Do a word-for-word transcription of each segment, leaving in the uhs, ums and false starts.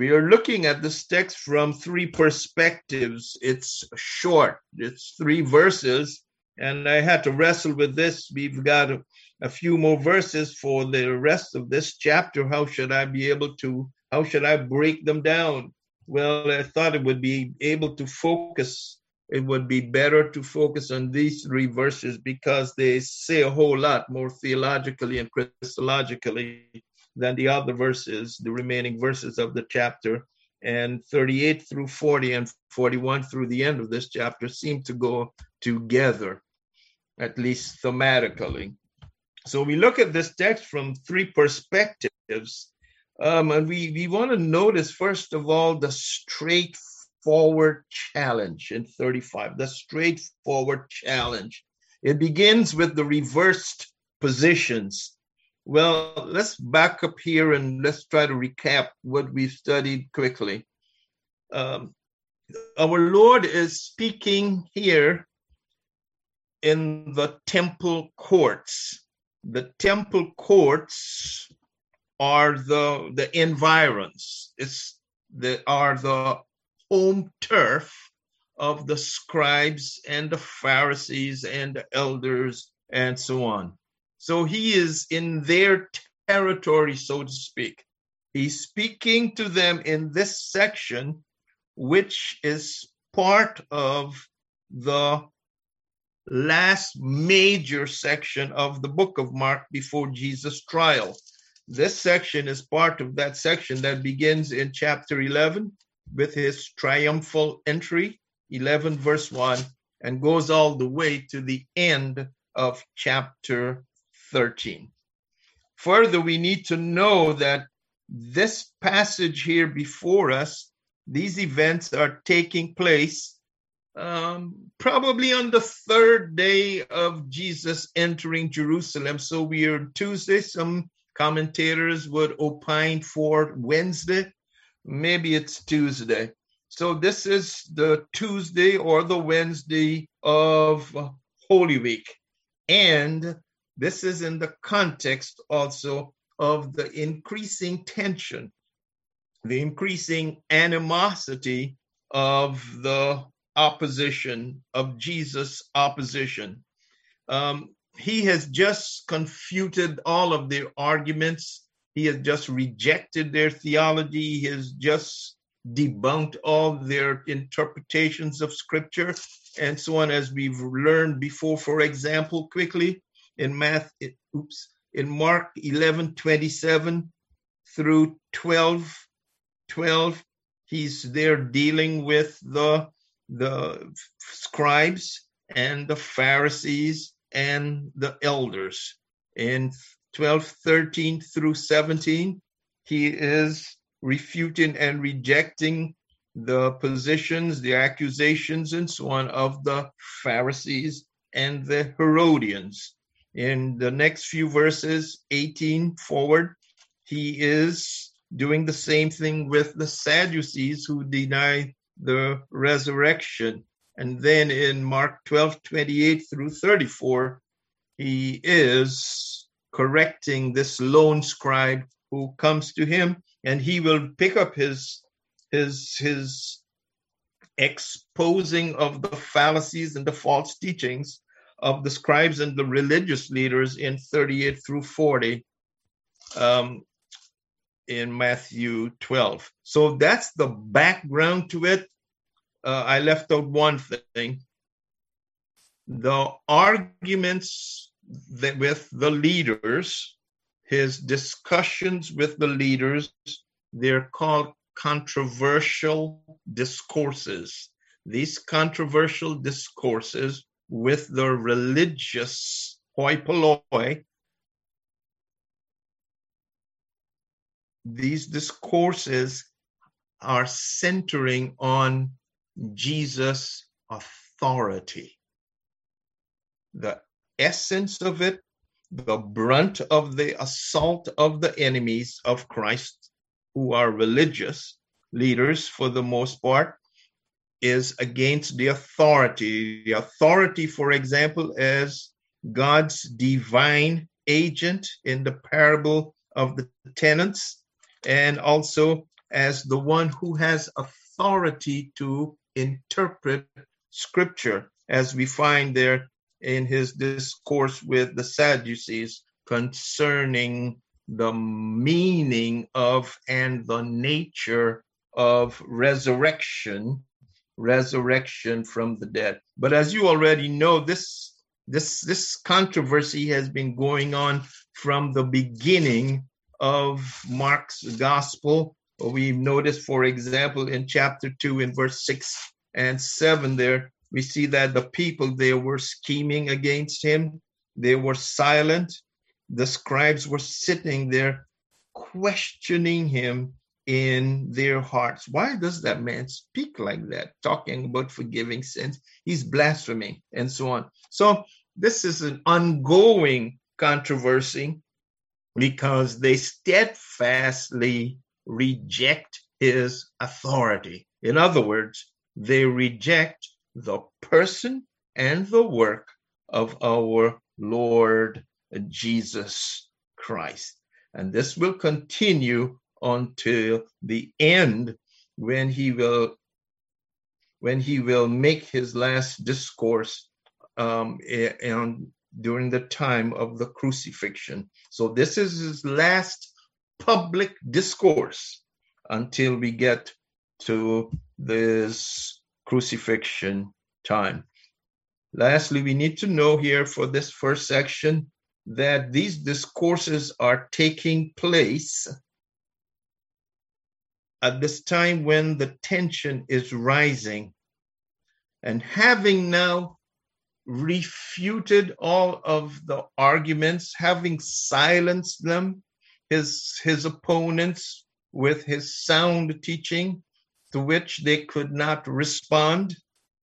We are looking at this text from three perspectives. It's short, it's three verses, and I had to wrestle with this. We've got a, a few more verses for the rest of this chapter. How should I be able to, how should I break them down? Well, I thought it would be able to focus, it would be better to focus on these three verses because they say a whole lot more theologically and Christologically than the other verses, the remaining verses of the chapter. And thirty-eight through forty and forty-one through the end of this chapter seem to go together, at least thematically. So we look at this text from three perspectives. Um, and we, we want to notice, first of all, the straightforward challenge in thirty-five, the straightforward challenge. It begins with the reversed positions. Well, let's back up here and let's try to recap what we've studied quickly. Um, our Lord is speaking here in the temple courts. The temple courts are the, the environs. It's the, are the home turf of the scribes and the Pharisees and the elders and so on. So he is in their territory, so to speak. He's speaking to them in this section, which is part of the last major section of the book of Mark before Jesus' trial. This section is part of that section that begins in chapter eleven with his triumphal entry, eleven verse one, and goes all the way to the end of chapter thirteen. Further, we need to know that this passage here before us, these events are taking place um, probably on the third day of Jesus entering Jerusalem. So we are Tuesday. Some commentators would opine for Wednesday. Maybe it's Tuesday. So this is the Tuesday or the Wednesday of Holy Week. And this is in the context also of the increasing tension, the increasing animosity of the opposition, of Jesus' opposition. Um, he has just confuted all of their arguments. He has just rejected their theology. He has just debunked all their interpretations of Scripture and so on, as we've learned before. For example, quickly, in math, oops, in Mark eleven twenty-seven through twelve twelve, he's there dealing with the, the scribes and the Pharisees and the elders. In twelve thirteen through seventeen, he is refuting and rejecting the positions, the accusations, and so on of the Pharisees and the Herodians. In the next few verses, eighteen forward, he is doing the same thing with the Sadducees who deny the resurrection. And then in Mark twelve twenty-eight through thirty-four, he is correcting this lone scribe who comes to him, and he will pick up his his his exposing of the fallacies and the false teachings of the scribes and the religious leaders in thirty-eight through forty um, in Matthew twelve. So that's the background to it. Uh, I left out one thing. The arguments that with the leaders, his discussions with the leaders, they're called controversial discourses. These controversial discourses with the religious hoi polloi, these discourses are centering on Jesus' authority. The essence of it, the brunt of the assault of the enemies of Christ, who are religious leaders for the most part, is against the authority. The authority, for example, as God's divine agent in the parable of the tenants, and also as the one who has authority to interpret Scripture, as we find there in his discourse with the Sadducees concerning the meaning of and the nature of resurrection, resurrection from the dead. But as you already know, this, this, this controversy has been going on from the beginning of Mark's gospel. We notice, for example, in chapter two, in verse six and seven there, we see that the people there were scheming against him. They were silent. The scribes were sitting there questioning him in their hearts. Why does that man speak like that, talking about forgiving sins? He's blaspheming, and so on. So this is an ongoing controversy because they steadfastly reject his authority. In other words, they reject the person and the work of our Lord Jesus Christ. And this will continue until the end, when he will when he will make his last discourse um, and during the time of the crucifixion. So this is his last public discourse until we get to this crucifixion time. Lastly, we need to know here for this first section that these discourses are taking place at this time when the tension is rising. And having now refuted all of the arguments, having silenced them, his, his opponents, with his sound teaching to which they could not respond,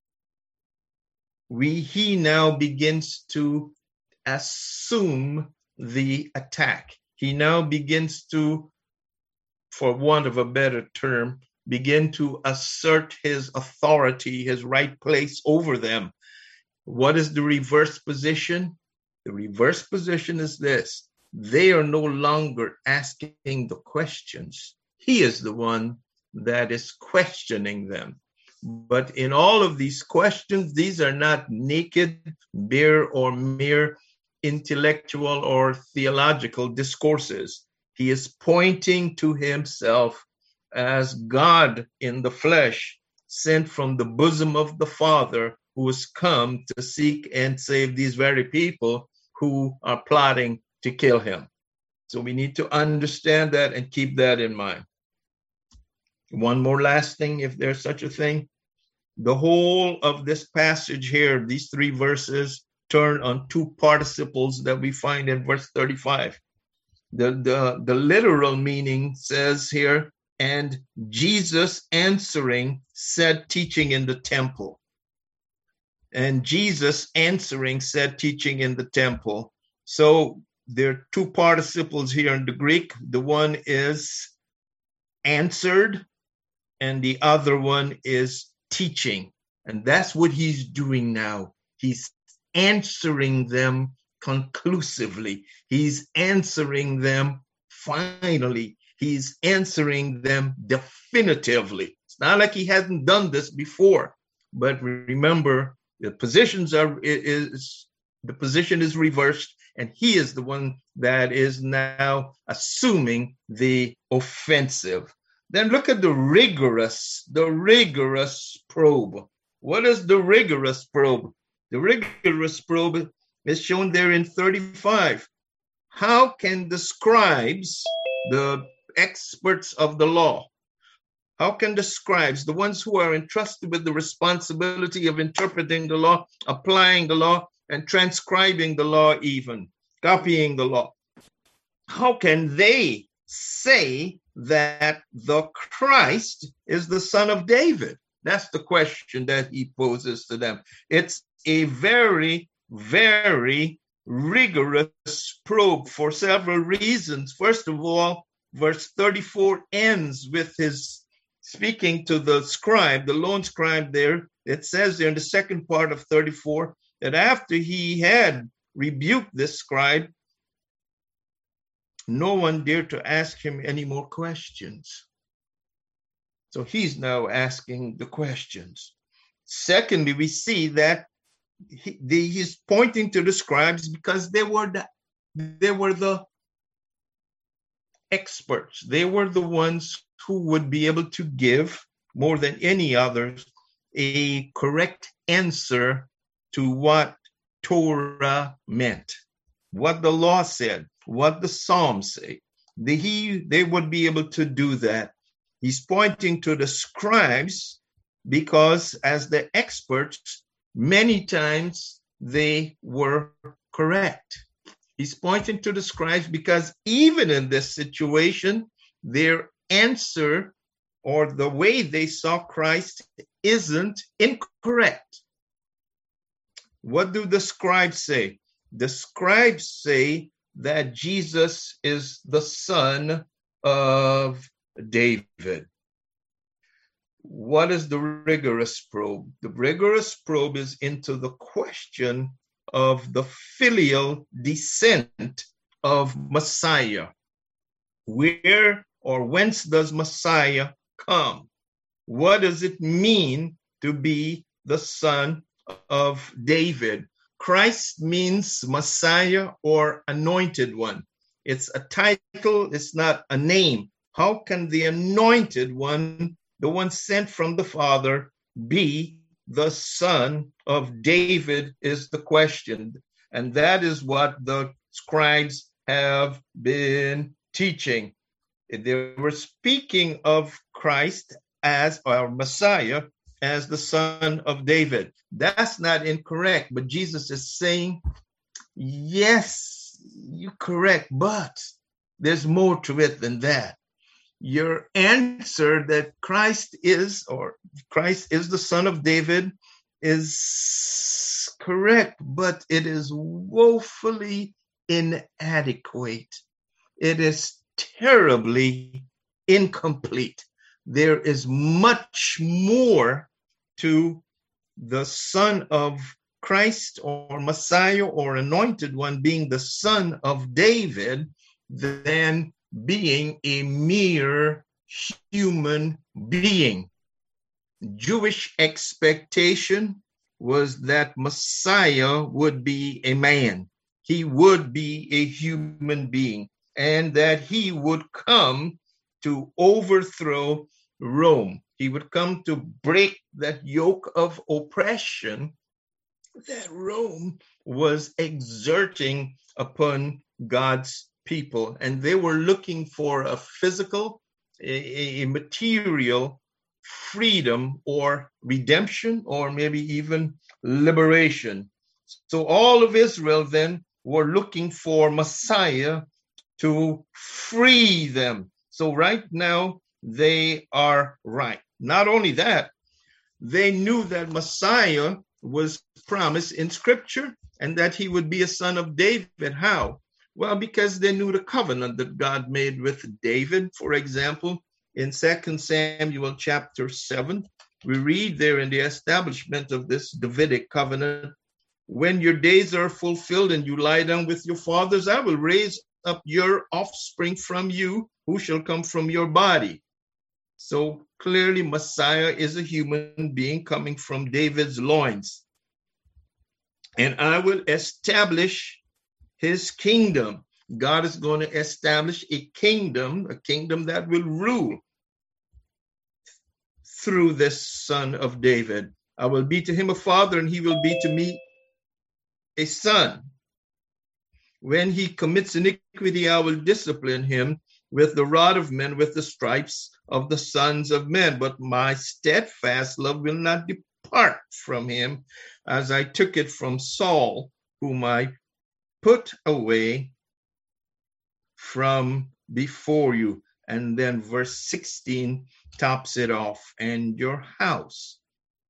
we, he now begins to assume the attack. He now begins to, for want of a better term, begin to assert his authority, his right place over them. What is the reverse position? The reverse position is this: they are no longer asking the questions. He is the one that is questioning them. But in all of these questions, these are not naked, bare, or mere intellectual or theological discourses. He is pointing to himself as God in the flesh, sent from the bosom of the Father, who has come to seek and save these very people who are plotting to kill him. So we need to understand that and keep that in mind. One more last thing, if there's such a thing. The whole of this passage here, these three verses, turn on two participles that we find in verse thirty-five. The, the, the literal meaning says here, and Jesus answering said, teaching in the temple. And Jesus answering said, teaching in the temple. So there are two participles here in the Greek. The one is answered, and the other one is teaching. And that's what he's doing now. He's answering them conclusively. He's answering them finally. He's answering them definitively. It's not like he hasn't done this before, but remember, the positions are is the position is reversed, and he is the one that is now assuming the offensive. Then look at the rigorous, the rigorous probe. What is the rigorous probe? The rigorous probe is shown there in thirty-five. How can the scribes, the experts of the law, how can the scribes, the ones who are entrusted with the responsibility of interpreting the law, applying the law, and transcribing the law, even copying the law, how can they say that the Christ is the son of David? That's the question that he poses to them. It's a very, very rigorous probe for several reasons. First of all, verse thirty-four ends with his speaking to the scribe, the lone scribe there. It says there in the second part of thirty-four that after he had rebuked this scribe, no one dared to ask him any more questions. So he's now asking the questions. Secondly, we see that he, the, he's pointing to the scribes because they were the, they were the experts. They were the ones who would be able to give, more than any others, a correct answer to what Torah meant, what the law said, what the Psalms say. The, he, they would be able to do that. He's pointing to the scribes because, as the experts, many times they were correct. He's pointing to the scribes because even in this situation, their answer or the way they saw Christ isn't incorrect. What do the scribes say? The scribes say that Jesus is the son of David. What is the rigorous probe? The rigorous probe is into the question of the filial descent of Messiah. Where or whence does Messiah come? What does it mean to be the son of David? Christ means Messiah or anointed one. It's a title, it's not a name. How can the anointed one, the one sent from the Father, be the son of David is the question. And that is what the scribes have been teaching. They were speaking of Christ as our Messiah, as the son of David. That's not incorrect, but Jesus is saying, yes, you're correct, but there's more to it than that. Your answer that Christ is, or Christ is the son of David, is correct, but it is woefully inadequate. It is terribly incomplete. There is much more to the son of Christ or Messiah or anointed one being the son of David than being a mere human being. Jewish expectation was that Messiah would be a man. He would be a human being, and that he would come to overthrow Rome. He would come to break that yoke of oppression that Rome was exerting upon God's people. And they were looking for a physical, a, a material freedom or redemption, or maybe even liberation. So all of Israel then were looking for Messiah to free them. So right now they are right. Not only that, they knew that Messiah was promised in Scripture and that he would be a son of David. How? Well, because they knew the covenant that God made with David. For example, in Second Samuel chapter seven, we read there in the establishment of this Davidic covenant, when your days are fulfilled and you lie down with your fathers, I will raise up your offspring from you, who shall come from your body. So clearly Messiah is a human being coming from David's loins. And I will establish his kingdom. God is going to establish a kingdom, a kingdom that will rule through this son of David. I will be to him a father, and he will be to me a son. When he commits iniquity, I will discipline him with the rod of men, with the stripes of the sons of men. But my steadfast love will not depart from him, as I took it from Saul, whom I put away from before you. And then verse sixteen tops it off. And your house.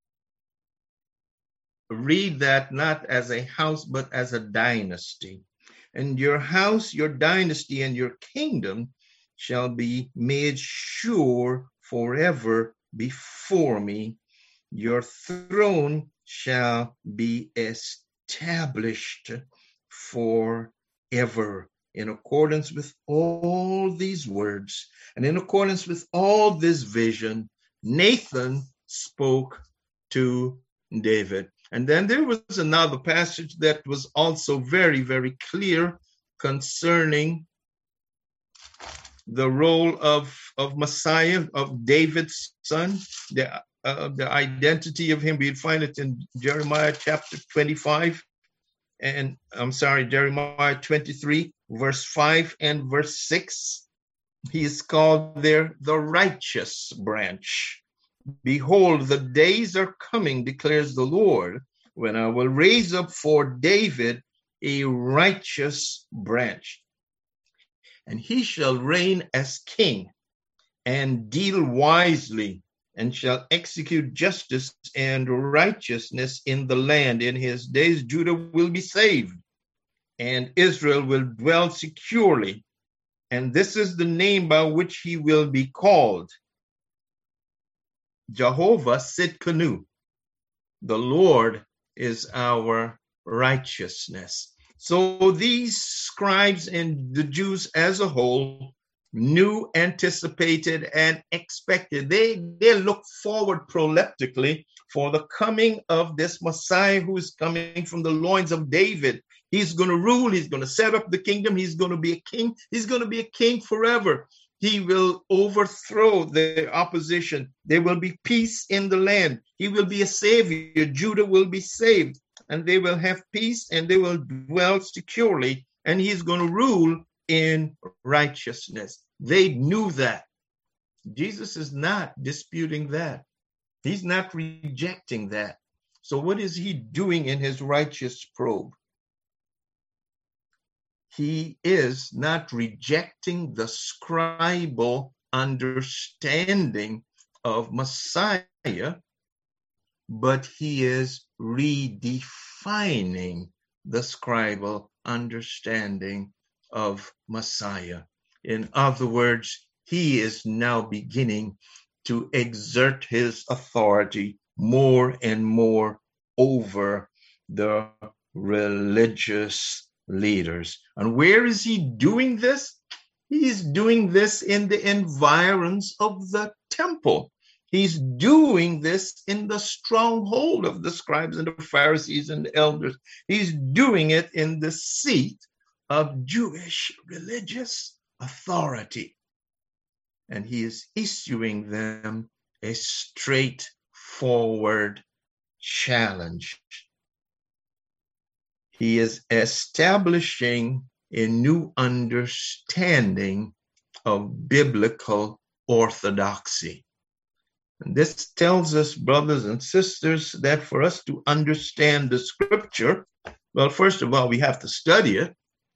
Read that not as a house, but as a dynasty. And your house, your dynasty, and your kingdom shall be made sure forever before me. Your throne shall be established forever. In accordance with all these words, and in accordance with all this vision, Nathan spoke to David. And then there was another passage that was also very, very clear concerning the role of, of Messiah, of David's son, the, uh, the identity of him. We'd find it in Jeremiah chapter twenty-five, and I'm sorry, Jeremiah twenty-three, verse five and verse six. He is called there the righteous branch. Behold, the days are coming, declares the Lord, when I will raise up for David a righteous branch, and he shall reign as king and deal wisely, and shall execute justice and righteousness in the land. In his days, Judah will be saved, and Israel will dwell securely. And this is the name by which he will be called: Jehovah Sidkenu. The Lord is our righteousness. So these scribes and the Jews as a whole knew, anticipated, and expected. They, they looked forward proleptically for the coming of this Messiah who is coming from the loins of David. He's going to rule. He's going to set up the kingdom. He's going to be a king. He's going to be a king forever. He will overthrow the opposition. There will be peace in the land. He will be a savior. Judah will be saved, and they will have peace, and they will dwell securely, and he's going to rule in righteousness. They knew that. Jesus is not disputing that. He's not rejecting that. So what is he doing in his righteous probe? He is not rejecting the scribal understanding of Messiah, but he is redefining the scribal understanding of Messiah. In other words, he is now beginning to exert his authority more and more over the religious leaders. And where is he doing this? He's doing this in the environs of the temple. He's doing this in the stronghold of the scribes and the Pharisees and the elders. He's doing it in the seat of Jewish religious authority. And he is issuing them a straightforward challenge. He is establishing a new understanding of biblical orthodoxy. And this tells us, brothers and sisters, that for us to understand the scripture, well, first of all, we have to study it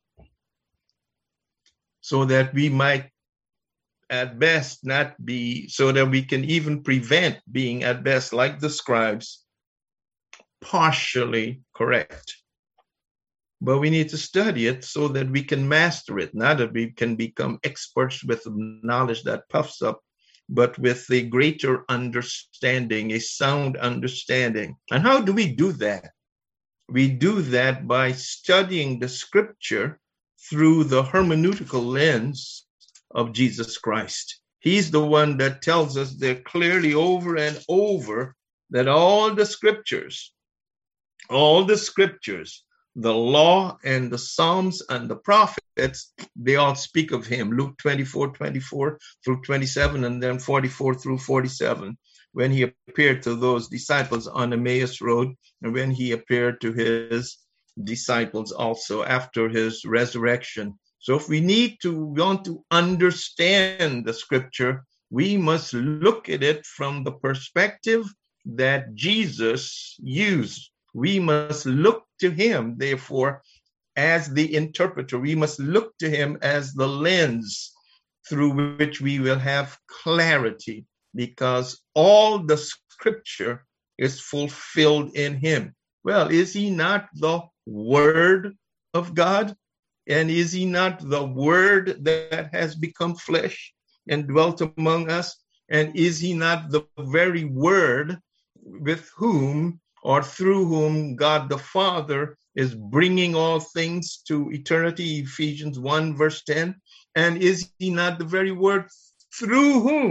so that we might at best not be, so that we can even prevent being at best, like the scribes, partially correct. But we need to study it so that we can master it, not that we can become experts with knowledge that puffs up, but with a greater understanding, a sound understanding. And how do we do that? We do that by studying the scripture through the hermeneutical lens of Jesus Christ. He's the one that tells us there clearly over and over that all the scriptures, all the scriptures, the law and the Psalms and the prophets, they all speak of him. Luke twenty-four, twenty-four through twenty-seven, and then forty-four through forty-seven, when he appeared to those disciples on the Emmaus Road, and when he appeared to his disciples also after his resurrection. So if we need to want to understand the scripture, we must look at it from the perspective that Jesus used. We must look to him, therefore, as the interpreter. We must look to him as the lens through which we will have clarity, because all the scripture is fulfilled in him. Well, is he not the Word of God? And is he not the Word that has become flesh and dwelt among us? And is he not the very Word with whom or through whom God the Father is bringing all things to eternity, Ephesians one, verse ten? And is he not the very Word through whom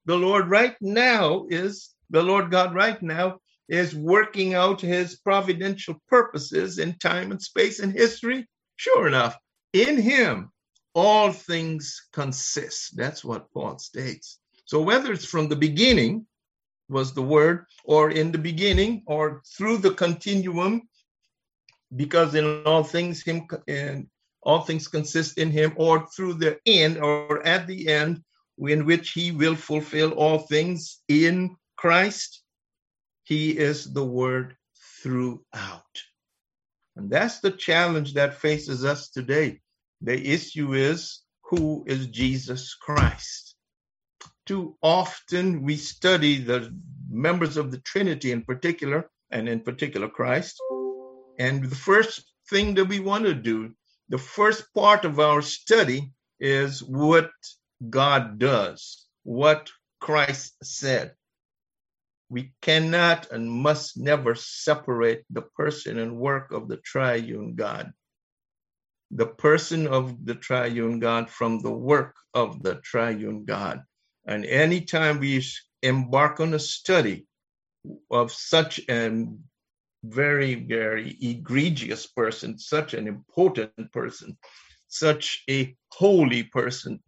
the Lord right now is, the Lord God right now is working out his providential purposes in time and space and history? Sure enough, in him, all things consist. That's what Paul states. So whether it's from the beginning was the word, or in the beginning, or through the continuum, because in all things him and all things consist in him, or through the end, or at the end, in which he will fulfill all things in Christ, he is the word throughout. And that's the challenge that faces us today. The issue is, who is Jesus Christ? Too often we study the members of the Trinity in particular, and in particular Christ. And the first thing that we want to do, the first part of our study, is what God does, what Christ said. We cannot and must never separate the person and work of the triune God, the person of the triune God from the work of the triune God. And anytime we embark on a study of such a very, very egregious person, such an important person, such a holy person,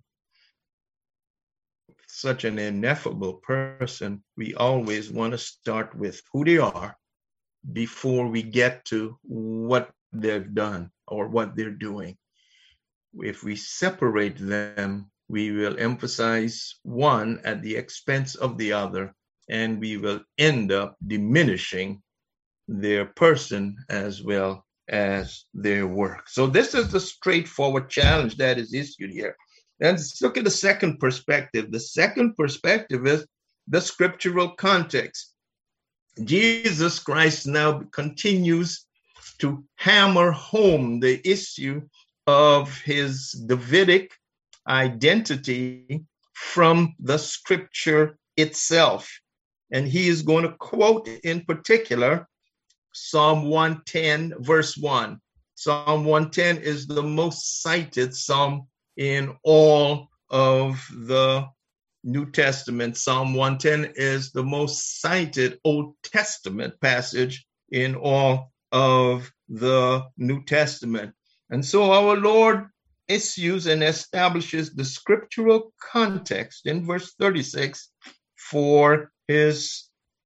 such an ineffable person, we always want to start with who they are before we get to what they've done or what they're doing. If we separate them, we will emphasize one at the expense of the other, and we will end up diminishing their person as well as their work. So this is the straightforward challenge that is issued here. And let's look at the second perspective. The second perspective is the scriptural context. Jesus Christ now continues to hammer home the issue of his Davidic identity from the scripture itself. And he is going to quote in particular Psalm one ten, verse one. Psalm one ten is the most cited psalm in all of the New Testament. Psalm one ten is the most cited Old Testament passage in all of the New Testament. And so our Lord issues and establishes the scriptural context in verse thirty-six for his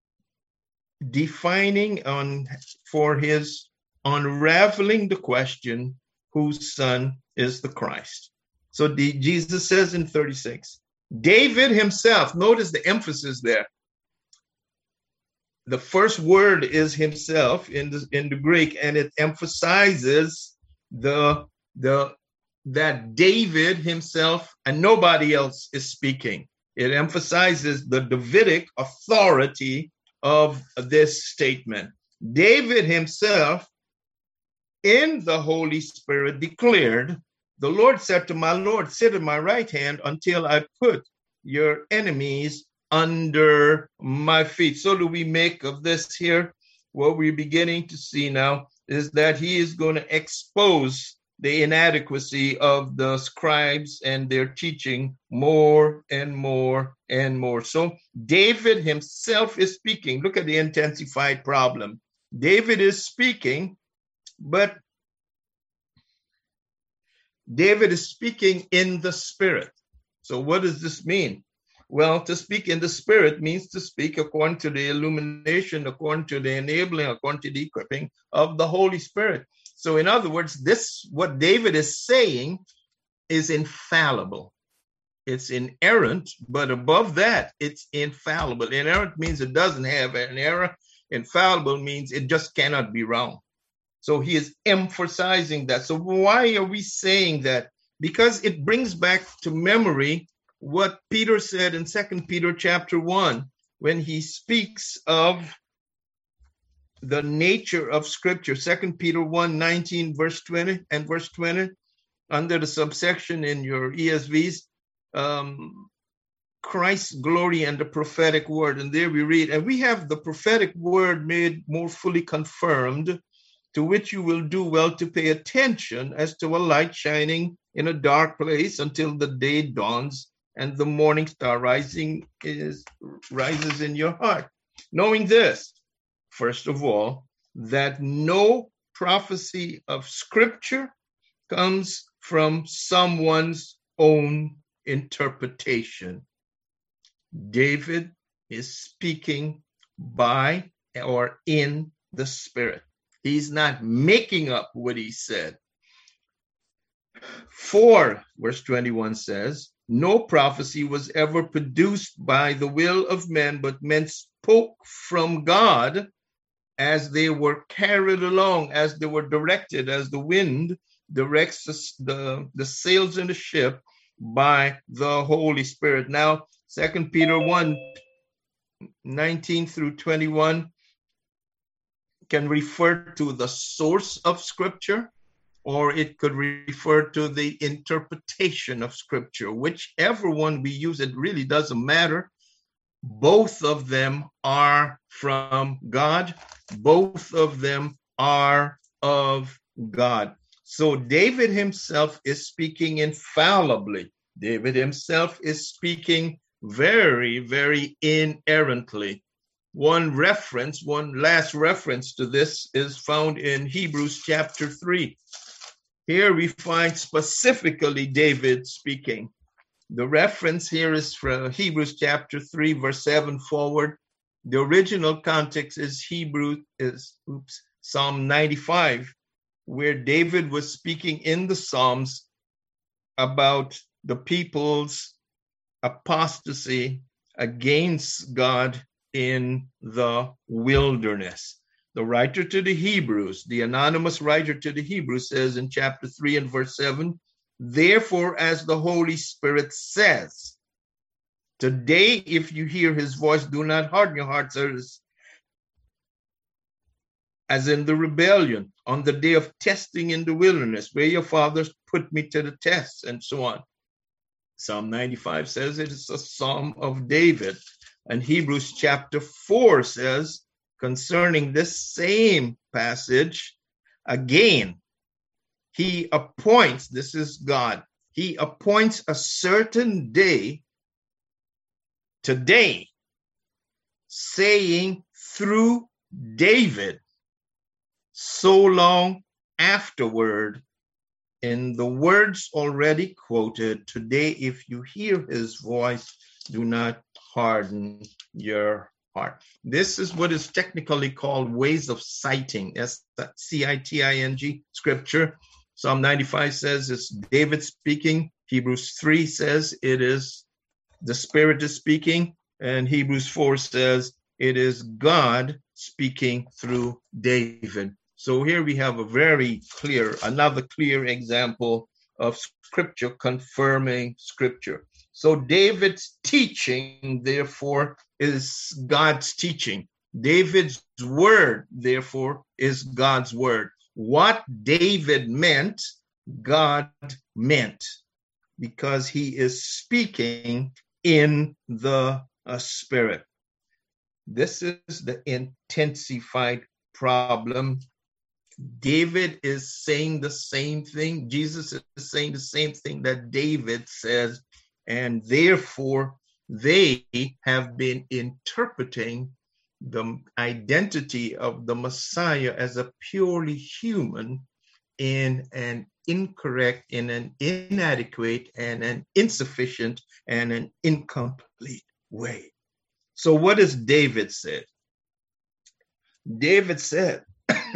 defining on, for his unraveling the question, whose son is the Christ? So the, Jesus says in thirty-six, David himself, notice the emphasis there. The first word is himself in the, in the Greek, and it emphasizes the, the, that David himself and nobody else is speaking. It emphasizes the Davidic authority of this statement. David himself, in the Holy Spirit, declared, the Lord said to my Lord, sit at my right hand until I put your enemies under my feet. So do we make of this here? What we're beginning to see now is that he is going to expose the inadequacy of the scribes and their teaching more and more and more. So David himself is speaking. Look at the intensified problem. David is speaking, but David is speaking in the Spirit. So what does this mean? Well, to speak in the Spirit means to speak according to the illumination, according to the enabling, according to the equipping of the Holy Spirit. So in other words, this, what David is saying, is infallible. It's inerrant, but above that, it's infallible. Inerrant means it doesn't have an error. Infallible means it just cannot be wrong. So he is emphasizing that. So why are we saying that? Because it brings back to memory what Peter said in Second Peter chapter one, when he speaks of the nature of Scripture. Second Peter one, nineteen, verse twenty and verse twenty, under the subsection in your E S Vs, um, Christ's glory and the prophetic word. And there we read, and we have the prophetic word made more fully confirmed, to which you will do well to pay attention as to a light shining in a dark place until the day dawns and the morning star rising is rises in your heart. Knowing this, first of all, that no prophecy of Scripture comes from someone's own interpretation. David is speaking by or in the Spirit. He's not making up what he said. For, verse twenty-one says, no prophecy was ever produced by the will of men, but men spoke from God as they were carried along, as they were directed, as the wind directs the, the, the sails in the ship by the Holy Spirit. Now, Second Peter one, nineteen through twenty-one can refer to the source of Scripture, or it could refer to the interpretation of Scripture. Whichever one we use, it really doesn't matter. Both of them are from God. Both of them are of God. So David himself is speaking infallibly. David himself is speaking very, very inerrantly. One reference, one last reference to this is found in Hebrews chapter three. Here we find specifically David speaking. The reference here is from Hebrews chapter three, verse seven forward. The original context is Hebrew is oops, Psalm ninety-five, where David was speaking in the Psalms about the people's apostasy against God in the wilderness. The writer to the Hebrews, the anonymous writer to the Hebrews, says in chapter three and verse seven, therefore, as the Holy Spirit says, today, if you hear his voice, do not harden your hearts as, as in the rebellion on the day of testing in the wilderness, where your fathers put me to the test, and so on. Psalm ninety-five says it is a psalm of David. And Hebrews chapter four says, concerning this same passage, again, he appoints, this is God, he appoints a certain day, today, saying through David, so long afterward, in the words already quoted, today, if you hear his voice, do not harden your heart. This is what is technically called ways of citing, S C I T I N G, scripture. Psalm ninety-five says it's David speaking. Hebrews three says it is the Spirit is speaking. And Hebrews four says it is God speaking through David. So here we have a very clear, another clear example of scripture confirming scripture. So David's teaching, therefore, is God's teaching. David's word, therefore, is God's word. What David meant, God meant, because he is speaking in the uh, Spirit. This is the intensified problem. David is saying the same thing. Jesus is saying the same thing that David says, and therefore they have been interpreting the identity of the Messiah as a purely human in an incorrect, in an inadequate, and an insufficient, and an incomplete way. So what does David say? David said,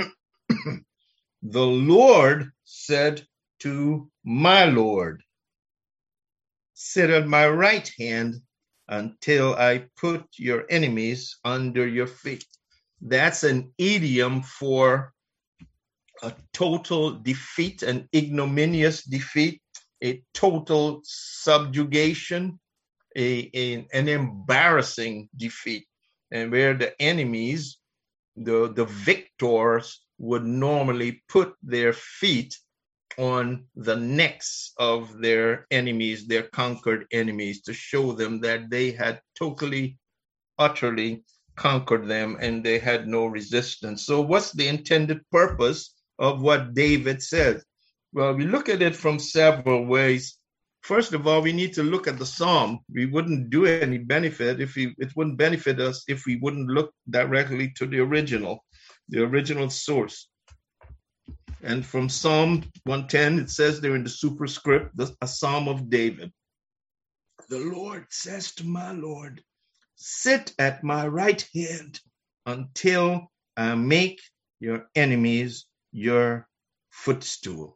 the Lord said to my Lord, sit at my right hand until I put your enemies under your feet. That's an idiom for a total defeat, an ignominious defeat, a total subjugation, a, a, an embarrassing defeat, and where the enemies, the, the victors, would normally put their feet on the necks of their enemies, their conquered enemies, to show them that they had totally, utterly conquered them and they had no resistance. So what's the intended purpose of what David says? Well, we look at it from several ways. first of all, we need to look at the psalm. We wouldn't do any benefit if we, it wouldn't benefit us if we wouldn't look directly to the original, the original source. And from Psalm one ten, it says there in the superscript, the, a Psalm of David. The Lord says to my Lord, sit at my right hand until I make your enemies your footstool.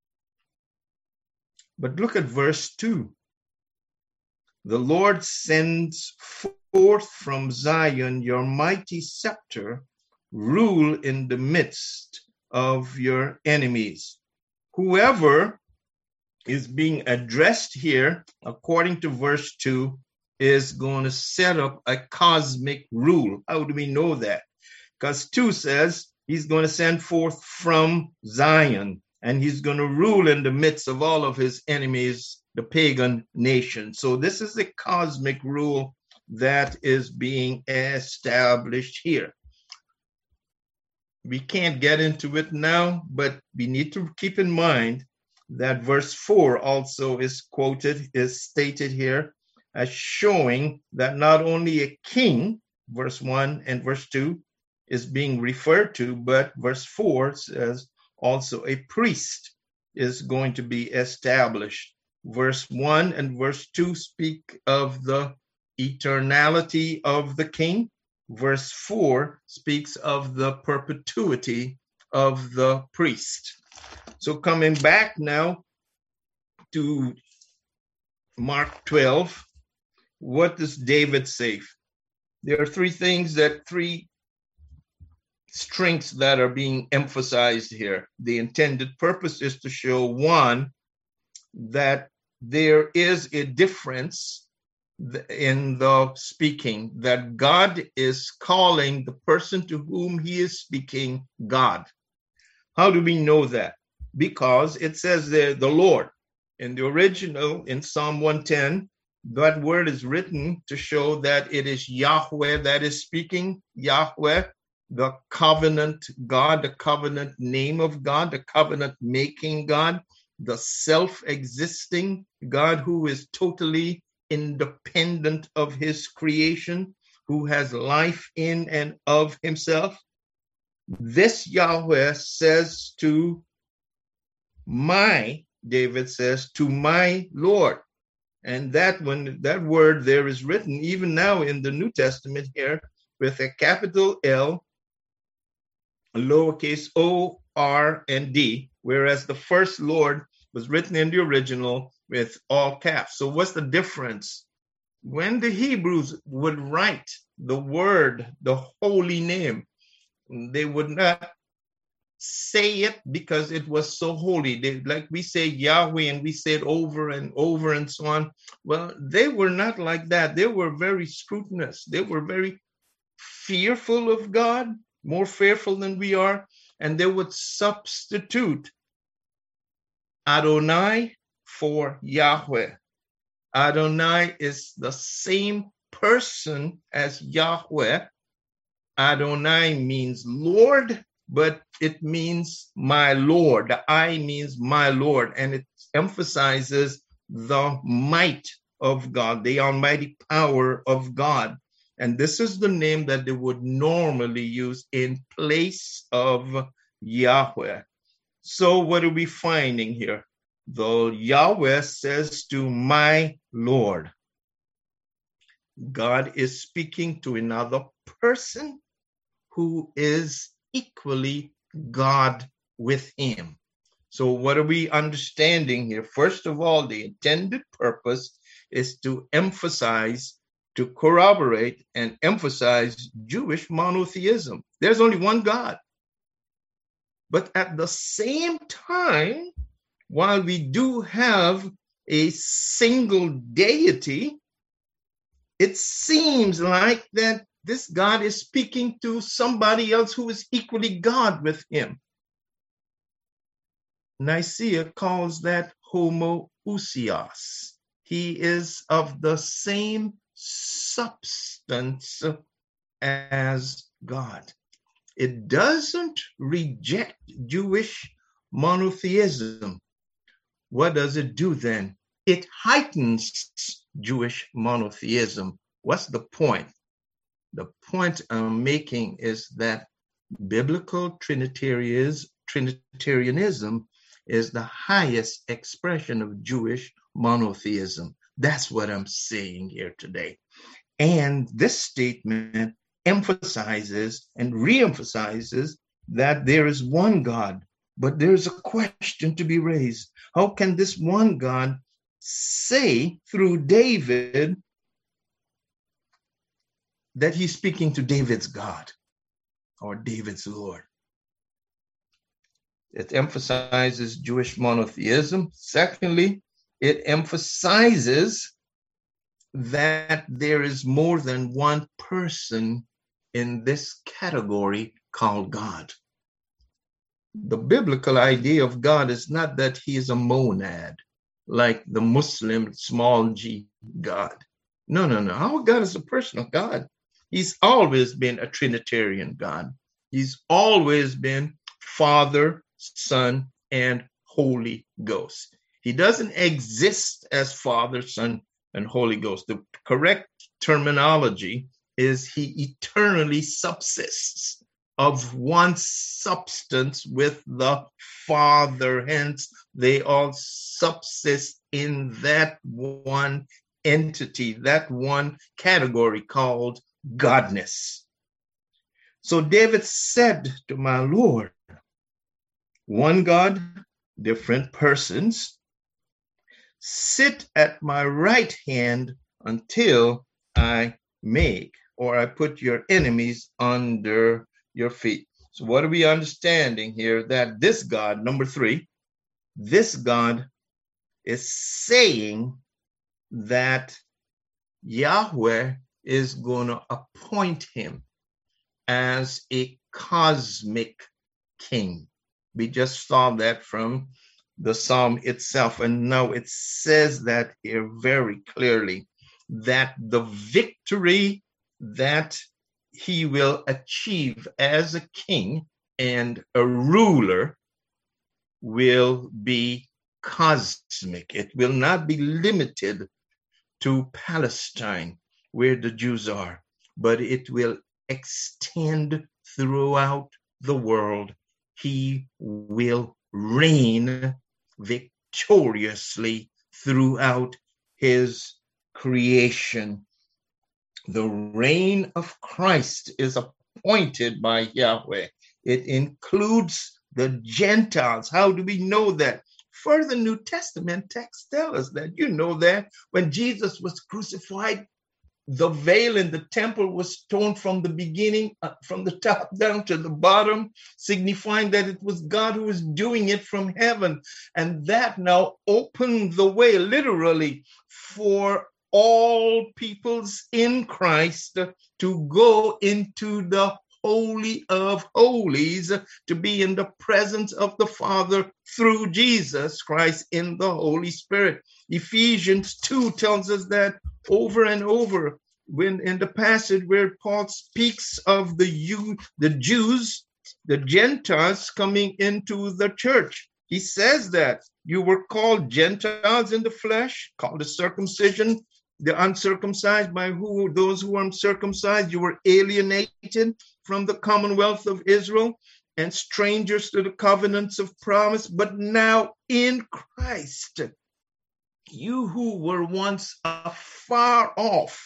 But look at verse two. The Lord sends forth from Zion your mighty scepter, rule in the midst of your enemies. Whoever is being addressed here, according to verse two, is going to set up a cosmic rule. How do we know that? Because two says he's going to send forth from Zion, and he's going to rule in the midst of all of his enemies, the pagan nation. So this is a cosmic rule that is being established here. We can't get into it now, but we need to keep in mind that verse four also is quoted, is stated here as showing that not only a king, verse one and verse two, is being referred to, but verse four says also a priest is going to be established. Verse one and verse two speak of the eternality of the king. Verse four speaks of the perpetuity of the priest. So coming back now to Mark twelve, what does David say? There are three things that, three strengths that are being emphasized here. The intended purpose is to show, one, that there is a difference in the speaking, that God is calling the person to whom he is speaking God. How do we know that? Because it says there, the Lord. In the original, in Psalm one ten, that word is written to show that it is Yahweh that is speaking, Yahweh, the covenant God, the covenant name of God, the covenant making God, the self-existing God who is totally independent of his creation, who has life in and of himself. This Yahweh says to my, David says, to my Lord. And that when that word there is written, even now in the New Testament here, with a capital L, a lowercase o, r, and d, whereas the first Lord was written in the original with all caps. So what's the difference? When the Hebrews would write the word, the holy name, they would not say it because it was so holy. They, like we say Yahweh and we say it over and over and so on. Well, they were not like that. They were very scrutinous. They were very fearful of God, more fearful than we are. And they would substitute Adonai for Yahweh. Adonai is the same person as Yahweh. Adonai means Lord, but it means my Lord. The I means my Lord, and it emphasizes the might of God, the almighty power of God. And this is the name that they would normally use in place of Yahweh. So what are we finding here? The Yahweh says to my Lord. God is speaking to another person who is equally God with him. So what are we understanding here? First of all, the intended purpose is to emphasize, to corroborate and emphasize Jewish monotheism. There's only one God. But at the same time, while we do have a single deity, it seems like that this God is speaking to somebody else who is equally God with him. Nicaea calls that homoousios. He is of the same substance as God. It doesn't reject Jewish monotheism. What does it do then? it heightens Jewish monotheism. What's the point? The point I'm making is that biblical Trinitarianism Trinitarianism is the highest expression of Jewish monotheism. That's what I'm saying here today. And this statement emphasizes and reemphasizes that there is one God, but there's a question to be raised. How can this one God say through David that he's speaking to David's God or David's Lord? It emphasizes Jewish monotheism. Secondly, it emphasizes that there is more than one person in this category called God. The biblical idea of God is not that he is a monad, like the Muslim small g God. No, no, no. Our God is a personal God. He's always been a Trinitarian God. He's always been Father, Son, and Holy Ghost. He doesn't exist as Father, Son, and Holy Ghost. The correct terminology is he eternally subsists of one substance with the Father. Hence, they all subsist in that one entity, that one category called godness. So David said to my Lord, one God, different persons, sit at my right hand until I make, or I put your enemies under your feet. So what are we understanding here? That this God, number three, this God is saying that Yahweh is going to appoint him as a cosmic king. We just saw that from the psalm itself. And now it says that here very clearly, that the victory that he will achieve as a king and a ruler will be cosmic. It will not be limited to Palestine, where the Jews are, but it will extend throughout the world. He will reign victoriously throughout his creation. The reign of Christ is appointed by Yahweh. It includes the Gentiles. How do we know that? Further New Testament texts tell us that. You know that when Jesus was crucified, the veil in the temple was torn from the beginning, uh, from the top down to the bottom, signifying that it was God who was doing it from heaven. And that now opened the way, literally, for all peoples in Christ to go into the Holy of Holies, to be in the presence of the Father through Jesus Christ in the Holy Spirit. Ephesians two tells us that over and over, when in the passage where Paul speaks of the you, the Jews, the Gentiles coming into the church, he says that you were called Gentiles in the flesh, called the circumcision, the uncircumcised, by who those who are uncircumcised. You were alienated from the commonwealth of Israel and strangers to the covenants of promise. But now in Christ, you who were once afar off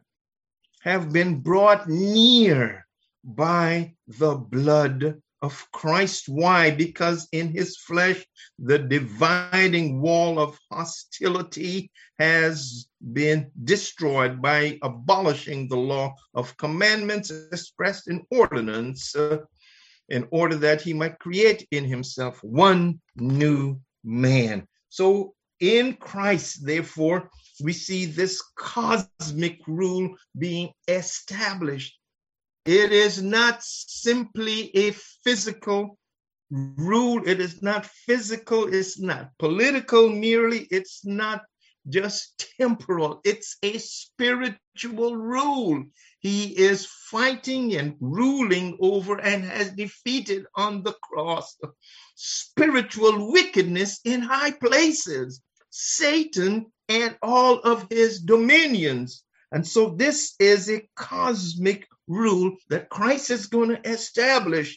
have been brought near by the blood of Christ. Why? Because in his flesh, the dividing wall of hostility has been destroyed by abolishing the law of commandments expressed in ordinance, uh, in order that he might create in himself one new man. So in Christ, therefore, we see this cosmic rule being established. It is not simply a physical rule. It is not physical. It's not political merely. It's not just temporal. It's a spiritual rule. He is fighting and ruling over and has defeated on the cross spiritual wickedness in high places. Satan and all of his dominions. And so this is a cosmic rule that Christ is going to establish.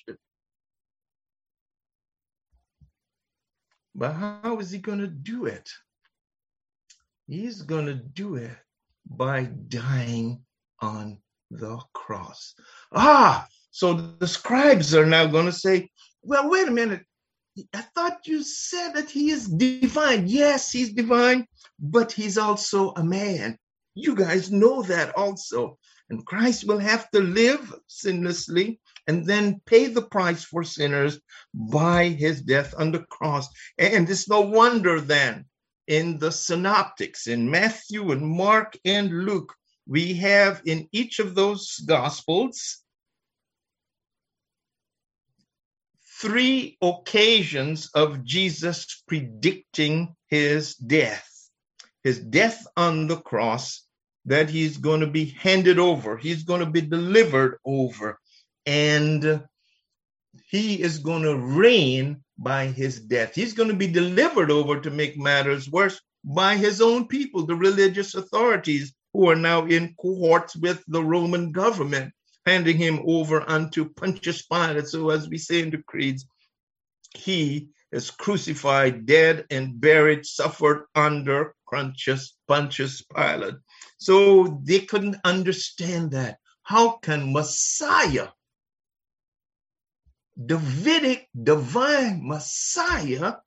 But how is he going to do it? He's going to do it by dying on the cross. Ah, so the scribes are now going to say, well, wait a minute. I thought you said that he is divine. Yes, he's divine, but he's also a man. You guys know that also. And Christ will have to live sinlessly and then pay the price for sinners by his death on the cross. And it's no wonder then in the synoptics, in Matthew and Mark and Luke, we have in each of those gospels three occasions of Jesus predicting his death, his death on the cross, that he's going to be handed over, he's going to be delivered over, and he is going to reign by his death. He's going to be delivered over, to make matters worse, by his own people, the religious authorities, who are now in cohorts with the Roman government, handing him over unto Pontius Pilate. So as we say in the creeds, he is crucified, dead, and buried, suffered under Pontius, Pontius Pilate. So they couldn't understand that. How can Messiah, Davidic, divine Messiah,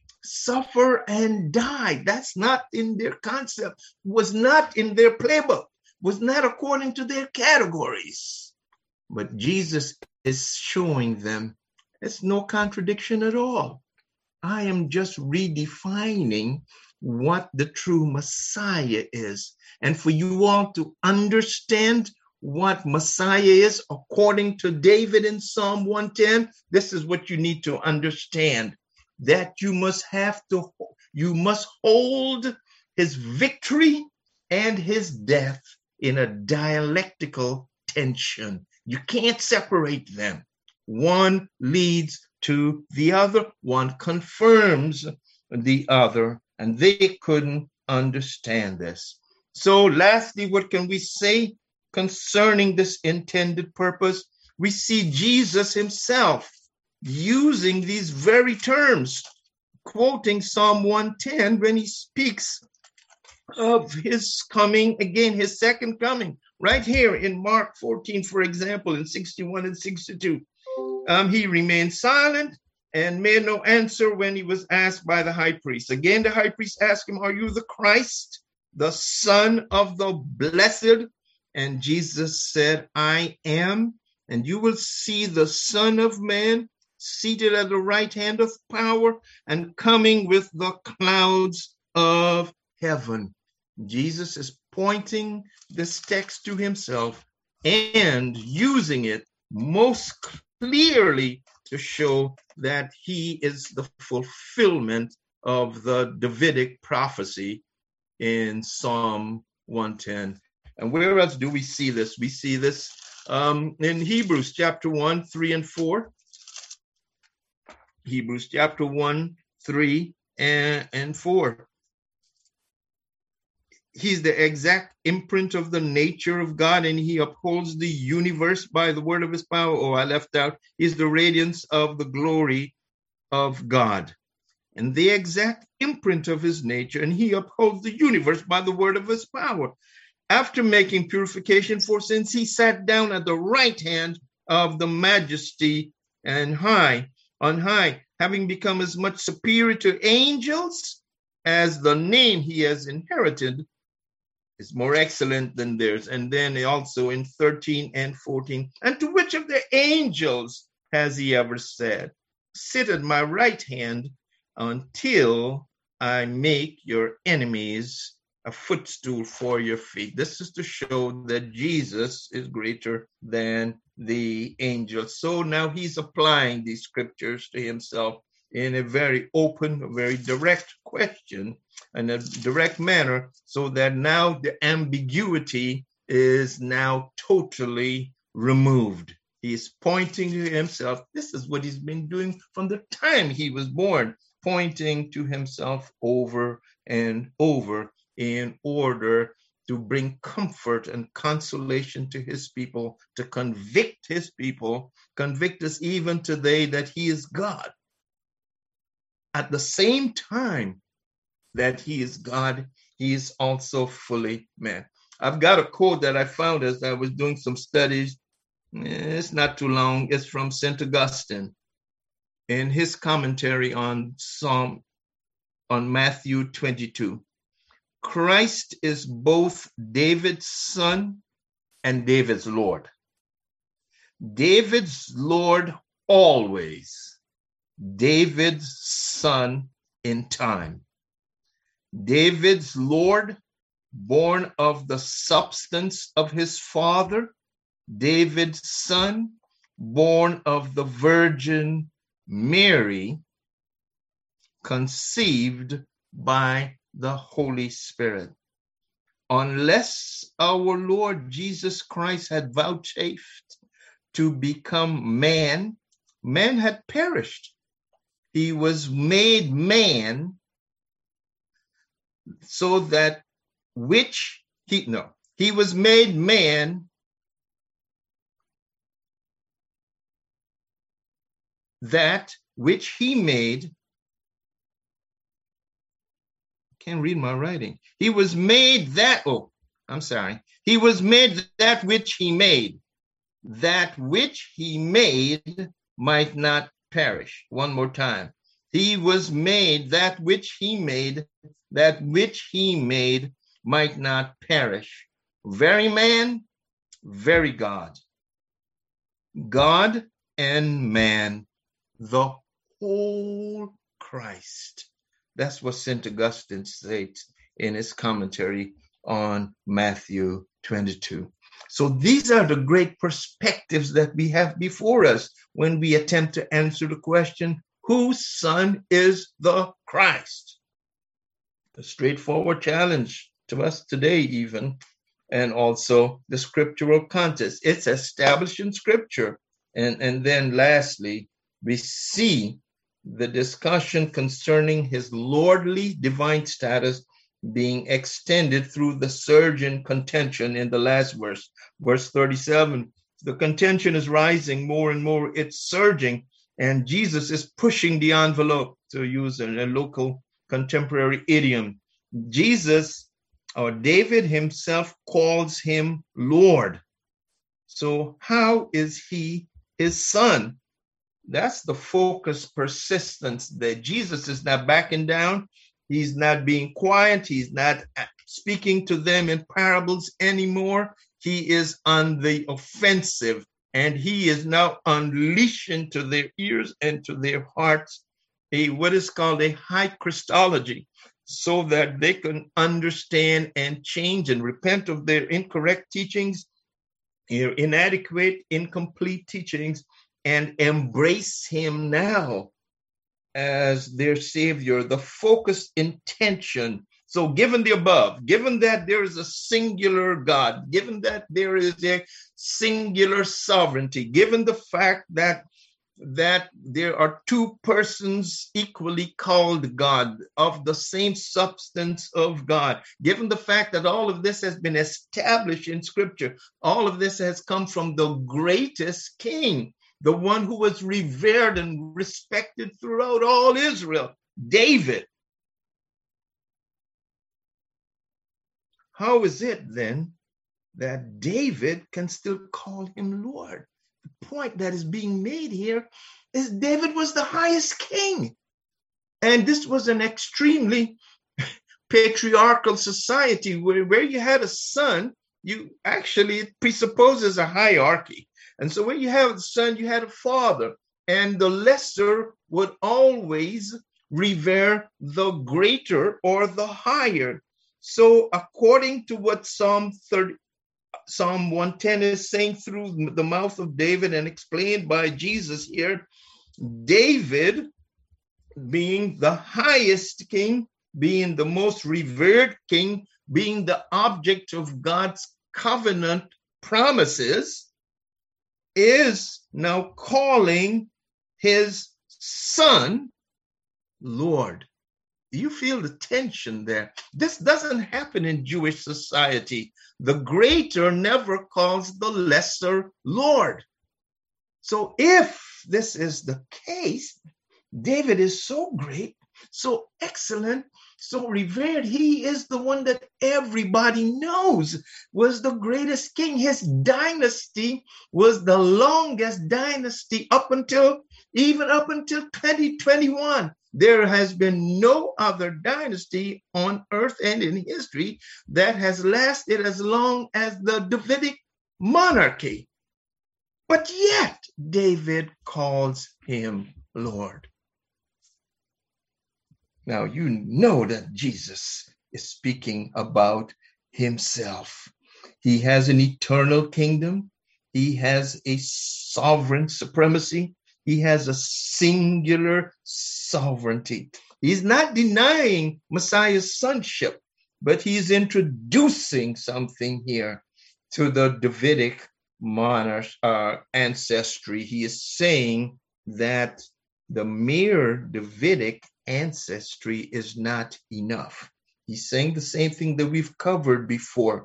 suffer and die? That's not in their concept, was not in their playbook, was not according to their categories. But Jesus is showing them it's no contradiction at all. I am just redefining what the true Messiah is. And for you all to understand what Messiah is, according to David in Psalm one ten, this is what you need to understand, that you must have to, you must hold his victory and his death in a dialectical tension. You can't separate them. One leads to the other, one confirms the other, and they couldn't understand this. So lastly, what can we say concerning this intended purpose? We see Jesus himself using these very terms, quoting Psalm one ten when he speaks of his coming again, his second coming, right here in Mark fourteen, for example, in sixty-one and sixty-two. Um, he remained silent and made no answer when he was asked by the high priest. Again, the high priest asked him, are you the Christ, the Son of the Blessed? And Jesus said, I am, and you will see the Son of Man seated at the right hand of power and coming with the clouds of heaven. Jesus is pointing this text to himself and using it most clearly to show that he is the fulfillment of the Davidic prophecy in Psalm one ten. And where else do we see this? We see this um, in Hebrews chapter one, three and four. Hebrews chapter one, three and, and four. He's the exact imprint of the nature of God, and he upholds the universe by the word of his power. Oh, I left out. He's the radiance of the glory of God, and the exact imprint of his nature, and he upholds the universe by the word of his power. After making purification for sins, he sat down at the right hand of the majesty and high, on high, having become as much superior to angels as the name he has inherited is more excellent than theirs. And then also in thirteen and fourteen, and to which of the angels has he ever said, sit at my right hand until I make your enemies a footstool for your feet? This is to show that Jesus is greater than the angels. So now he's applying these scriptures to himself in a very open, a very direct question, in a direct manner, so that now the ambiguity is now totally removed. He's pointing to himself. This is what he's been doing from the time he was born, pointing to himself over and over in order to bring comfort and consolation to his people, to convict his people, convict us even today that he is God. At the same time that he is God, he is also fully man. I've got a quote that I found as I was doing some studies. It's not too long. It's from Saint Augustine in his commentary on Psalm, on Matthew twenty-two. Christ is both David's son and David's Lord. David's Lord always, David's son in time. David's Lord, born of the substance of his father. David's son, born of the Virgin Mary, conceived by the Holy Spirit. Unless our Lord Jesus Christ had vouchsafed to become man, man had perished. He was made man so that which he, no, he was made man that which he made. Can't read my writing. He was made that, oh, I'm sorry. He was made that which he made, that which he made might not perish. One more time. He was made that which he made, that which he made might not perish. Very man, very God. God and man, the whole Christ. That's what Saint Augustine states in his commentary on Matthew twenty-two. So these are the great perspectives that we have before us when we attempt to answer the question, whose son is the Christ? A straightforward challenge to us today even, and also the scriptural context. It's established in scripture. And, and then lastly, we see the discussion concerning his lordly divine status being extended through the surging contention in the last verse, verse thirty-seven. The contention is rising more and more. It's surging, and Jesus is pushing the envelope, to use a, a local contemporary idiom. Jesus, or David himself, calls him Lord. So how is he his son? That's the focus, persistence, that Jesus is not backing down. He's not being quiet. He's not speaking to them in parables anymore. He is on the offensive, and he is now unleashing to their ears and to their hearts a what is called a high Christology, so that they can understand and change and repent of their incorrect teachings, their inadequate, incomplete teachings, and embrace him now as their Savior, the focused intention. So given the above, given that there is a singular God, given that there is a singular sovereignty, given the fact that that there are two persons equally called God, of the same substance of God, given the fact that all of this has been established in Scripture, all of this has come from the greatest king, the one who was revered and respected throughout all Israel, David. How is it then that David can still call him Lord? The point that is being made here is David was the highest king. And this was an extremely patriarchal society where, where you had a son, you actually, it presupposes a hierarchy. And so when you have a son, you had a father, and the lesser would always revere the greater or the higher. So according to what Psalm thirty, Psalm one ten is saying through the mouth of David and explained by Jesus here, David, being the highest king, being the most revered king, being the object of God's covenant promises, is now calling his son Lord. You feel the tension there. This doesn't happen in Jewish society. The greater never calls the lesser Lord. So if this is the case, David is so great, so excellent, so revered. He is the one that everybody knows was the greatest king. His dynasty was the longest dynasty up until, even up until twenty twenty-one. There has been no other dynasty on earth and in history that has lasted as long as the Davidic monarchy. But yet, David calls him Lord. Now, you know that Jesus is speaking about himself. He has an eternal kingdom. He has a sovereign supremacy. He has a singular sovereignty. He's not denying Messiah's sonship, but he's introducing something here to the Davidic monarch uh, ancestry. He is saying that the mere Davidic ancestry is not enough. He's saying the same thing that we've covered before.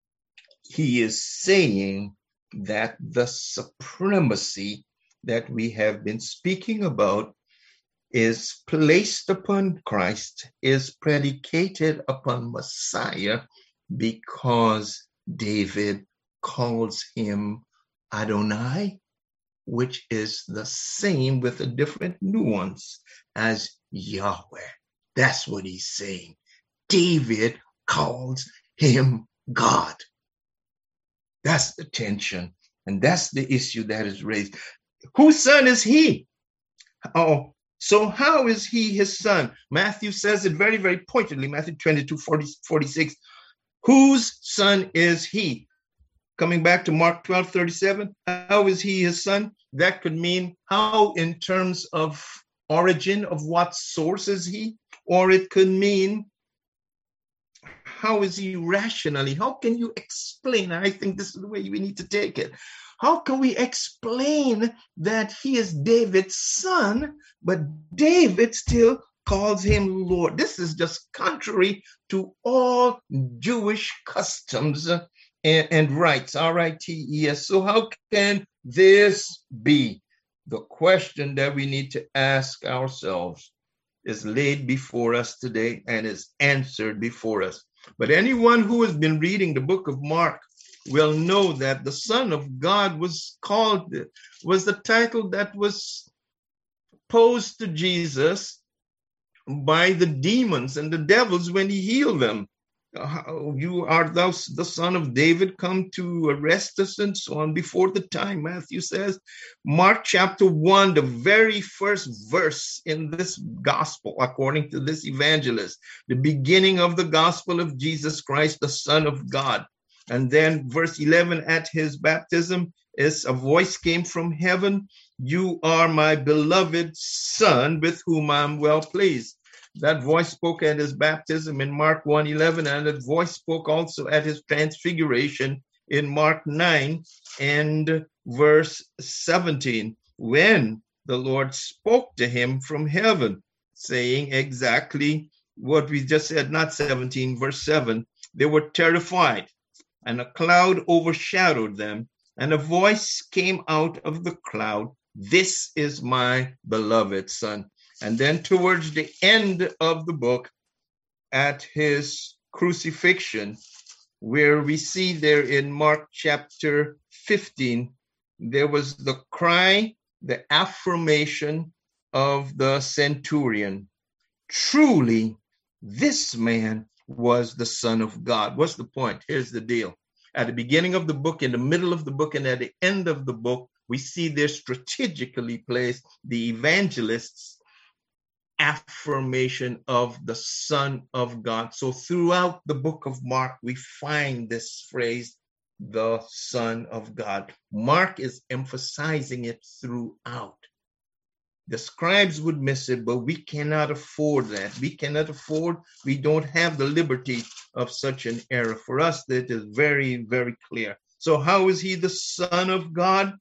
He is saying that the supremacy that we have been speaking about is placed upon Christ, is predicated upon Messiah, because David calls him Adonai, which is the same with a different nuance as Yahweh. That's what he's saying. David calls him God. That's the tension, and that's the issue that is raised. Whose son is he? Oh, so how is he his son? Matthew says it very, very pointedly, Matthew twenty-two, forty, forty-six. Whose son is he? Coming back to Mark twelve, thirty-seven, how is he his son? That could mean how in terms of origin, of what source is he? Or it could mean how is he rationally? How can you explain? I think this is the way we need to take it. How can we explain that he is David's son, but David still calls him Lord? This is just contrary to all Jewish customs and, and rites, R I T E S. So how can this be? The question that we need to ask ourselves is laid before us today and is answered before us. But anyone who has been reading the book of Mark will know that the Son of God was called, was the title that was posed to Jesus by the demons and the devils when he healed them. Uh, you are thou the son of David, come to arrest us, and so on, before the time, Matthew says. Mark chapter one, the very first verse in this gospel, according to this evangelist, the beginning of the gospel of Jesus Christ, the Son of God. And then verse eleven, at his baptism, is a voice came from heaven. You are my beloved son, with whom I'm well pleased. That voice spoke at his baptism in Mark one eleven, and that voice spoke also at his transfiguration in Mark nine and verse seventeen, when the Lord spoke to him from heaven, saying exactly what we just said, not seventeen, verse seven. They were terrified, and a cloud overshadowed them, and a voice came out of the cloud, this is my beloved son. And then towards the end of the book, at his crucifixion, where we see there in Mark chapter fifteen, there was the cry, the affirmation of the centurion. Truly, this man was the Son of God. What's the point? Here's the deal. At the beginning of the book, in the middle of the book, and at the end of the book, we see there strategically placed the evangelist's affirmation of the Son of God. So throughout the book of Mark, we find this phrase, the Son of God. Mark is emphasizing it throughout. The scribes would miss it, but we cannot afford that. We cannot afford, we don't have the liberty of such an error. For us, that is very, very clear. So how is he the Son of God?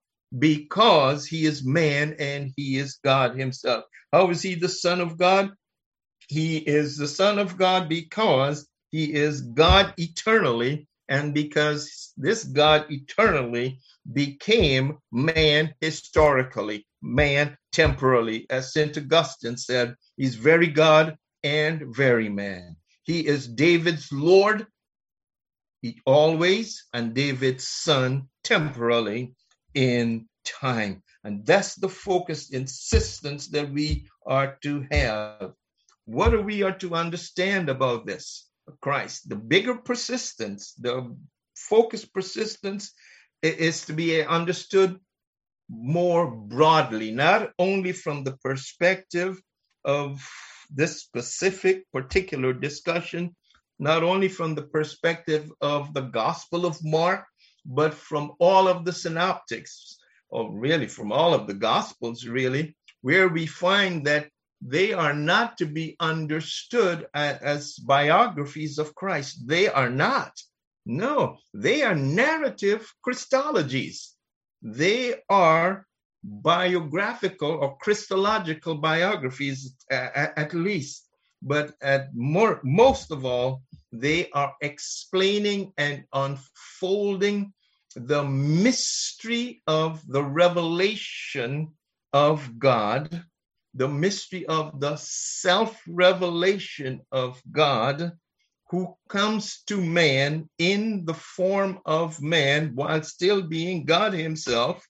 Because he is man and he is God himself. How is he the Son of God? He is the Son of God because he is God eternally, and because this God eternally became man historically, man temporally. As Saint Augustine said, he's very God and very man. He is David's Lord he always, and David's son temporally in time. And that's the focused insistence that we are to have. What are we are to understand about this? Christ, the bigger persistence, the focused persistence is to be understood more broadly, not only from the perspective of this specific particular discussion, not only from the perspective of the Gospel of Mark, but from all of the synoptics, or really from all of the Gospels, really, where we find that they are not to be understood as biographies of Christ. They are not. No, they are narrative Christologies. They are biographical or Christological biographies at, at least. But at more, most of all, they are explaining and unfolding the mystery of the revelation of God, the mystery of the self-revelation of God, who comes to man in the form of man while still being God himself,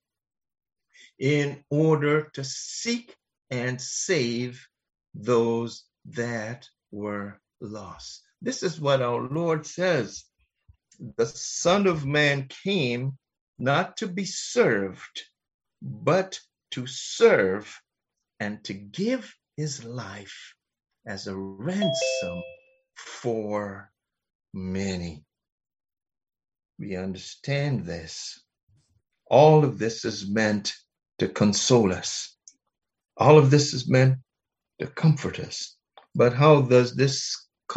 in order to seek and save those that were lost. This is what our Lord says. The Son of Man came not to be served, but to serve and to give his life as a ransom for many. We understand this. All of this is meant to console us. All of this is meant to comfort us. But how does this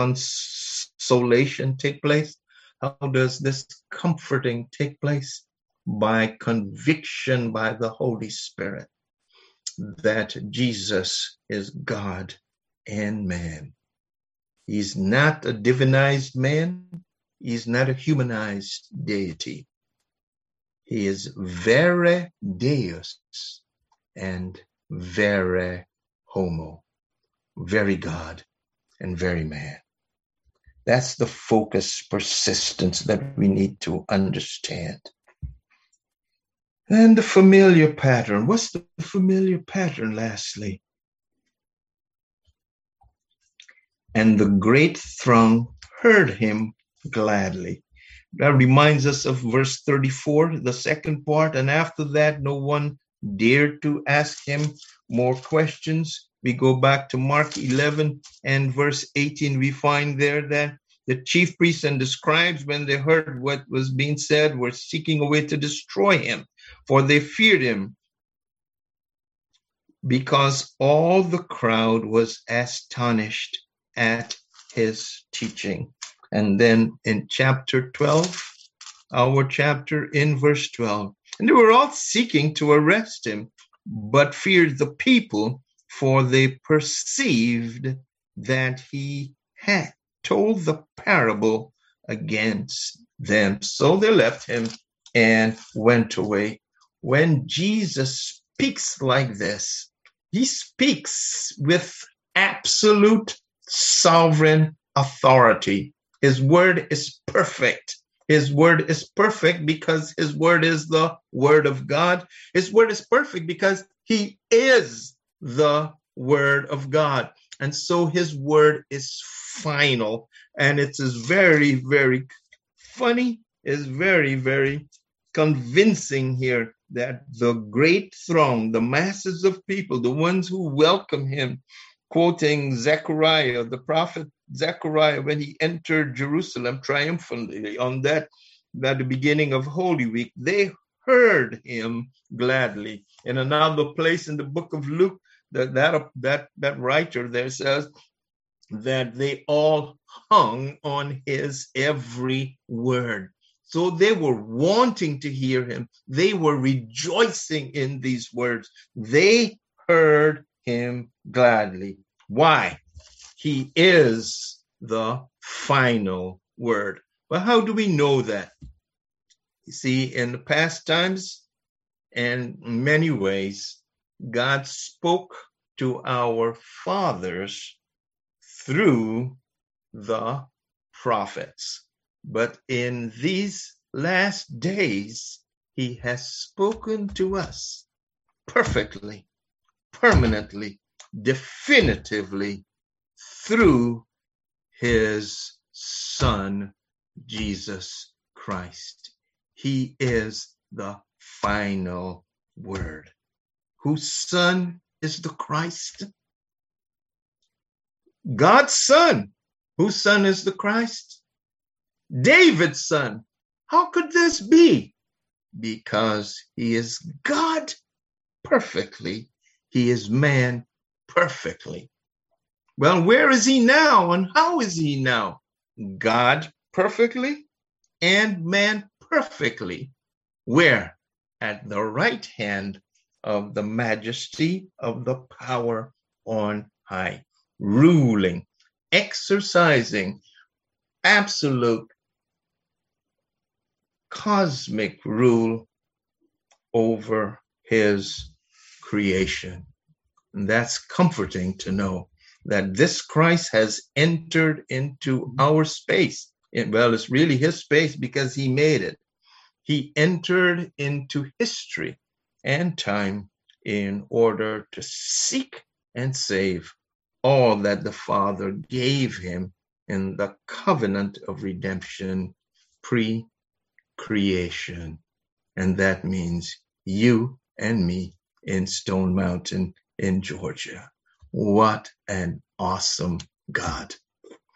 consolation take place? How does this comforting take place? By conviction by the Holy Spirit that Jesus is God and man. He's not a divinized man. He's not a humanized deity. He is vere Deus and vere homo, very God and very man. That's the focus persistence that we need to understand. And the familiar pattern. What's the familiar pattern, lastly? And the great throng heard him gladly. That reminds us of verse thirty-four, the second part. And after that, no one dared to ask him more questions. We go back to Mark eleven and verse eighteen. We find there that the chief priests and the scribes, when they heard what was being said, were seeking a way to destroy him, for they feared him, because all the crowd was astonished at his teaching. And then in chapter twelve, our chapter in verse twelve, and they were all seeking to arrest him, but feared the people, for they perceived that he had told the parable against them. So they left him and went away. When Jesus speaks like this, he speaks with absolute sovereign authority. His word is perfect. His word is perfect because his word is the word of God. His word is perfect because he is the word of God. And so his word is final. And it is very, very funny, is very, very convincing here that the great throng, the masses of people, the ones who welcome him, quoting Zechariah, the prophet Zechariah, when he entered Jerusalem triumphantly on that, at the beginning of Holy Week, they heard him gladly. In another place in the book of Luke, that that that, that writer there says that they all hung on his every word. So they were wanting to hear him. They were rejoicing in these words. They heard him gladly. Why? he is the final word. But how do we know that? You see, in the past times, and in many ways, God spoke to our fathers through the prophets. But in these last days, he has spoken to us perfectly, permanently, definitively through his Son, Jesus Christ. He is the final word. Whose Son is the Christ? God's Son. Whose Son is the Christ? David's son. How could this be? Because he is God perfectly. He is man perfectly. Well, where is he now and how is he now? God perfectly and man perfectly. Where? At the right hand of the majesty of the power on high, ruling, exercising absolute cosmic rule over his creation. And that's comforting to know that this Christ has entered into our space. And, well, it's really his space because he made it. He entered into history and time in order to seek and save all that the Father gave him in the covenant of redemption pre-creation. And that means you and me in Stone Mountain in Georgia. What an awesome God.